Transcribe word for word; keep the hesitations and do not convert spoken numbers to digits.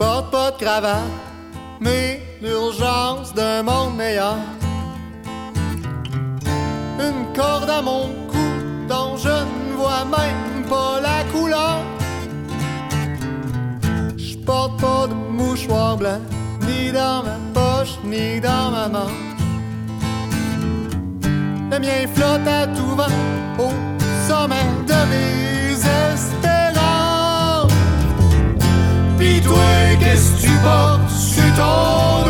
Porte pas de cravate, mais l'urgence d'un monde meilleur. Une corde à mon cou dont je ne vois même pas la couleur. Je porte pas de mouchoir blanc, ni dans ma poche, ni dans ma manche. Le mien flotte à tout vent au sommet de mes espérances. Pis toi, qu'est-ce que tu portes sur ton